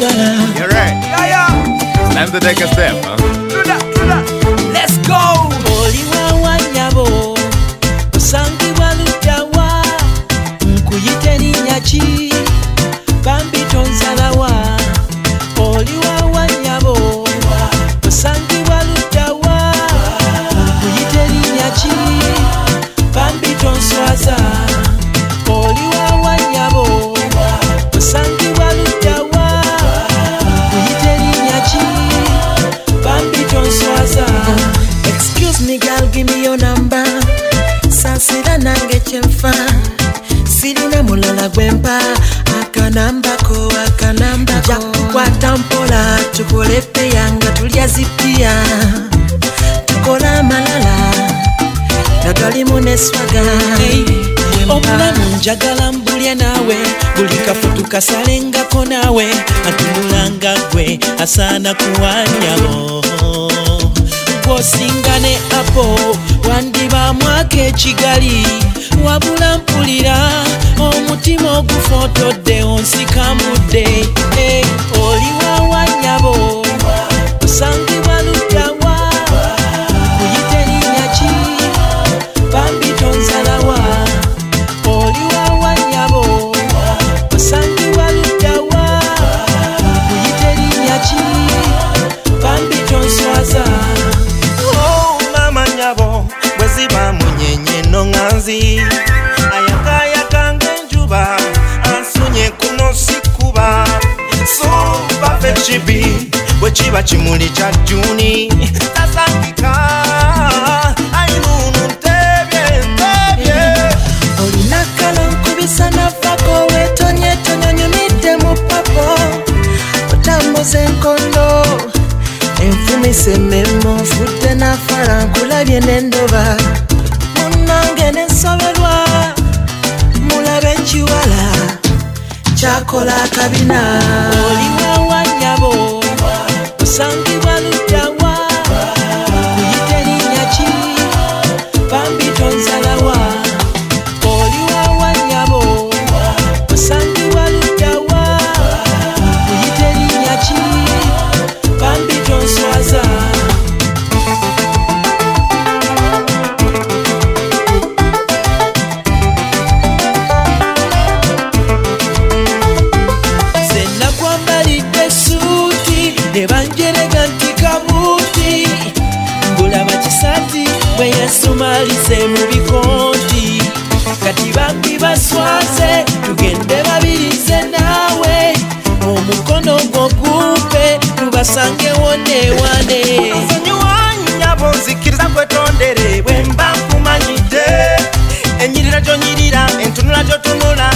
You're right. It's time to take a step, huh? Do that. Let's go. Oliwawa nyabo usangibwa ludawa nkuyite linnyaki bambi tonzalawa. Oliwawa nyabo usangibwa ludawa nkuyite linnyaki bambi tonswaza. Oliwawa nyabo usangibwa ludawa nkuyite linnyaki bambi tonswaza. Excuse me girl, give me your number. Sansira nange kyenfa sirina mulala gwempa akanambako jakukwata mpola tukole peyanga tulya zipia tukola amalala nagalimu neswaga. Omulamu njagala mbulye naawe buli kafutu kasalengako naawe atunulanga gwe asaana kuwanyabo. Osingane apo wandibaamu ak'ekigali wabula mpulira omutima ogufotodde onsikamudde. Oliwawa nyabo osangibwa ludawa nkuyite linnyaki bambi tonzalawa. Oliwawa nyabo osangibwa ludawa nkuyite linnyaki bambi tonswaza. Bweziba munyenye nonganzi ayakayaka ng'enjuba ansunye kuno sikuba suba fechibi bwekiba kimuli kya Juni tasangika ainunu ntebye. Olina kalo nkubisa navako wetonyetonyo nyumidde mu papo otambuza enkondo enfumise mmemmo nfudde nafala nkulabye n'endoba munnange nensoberwa mulabe ekiwala kyakola akabina. Oliwawa nyabo osangibwa ludawa nkuyite linnyaki bambi tonzalawa. Oliwawa nyabo osangibwa ludawa nkuyite linnyaki bambi tonswaza. Zenna kwambalidde suuti ne banjerega nti kabuuti mbulaba kisaati bwe yeesumalize mu bikonti kati bambi baswaze tugende babirize naawe omukono gwo gupe tubasangewo newane. Nsonyiwa nnyabo nzikiriza kwetondere bwe mba nkumanyidde ennyirira gy'onyirira entunula gy'otunula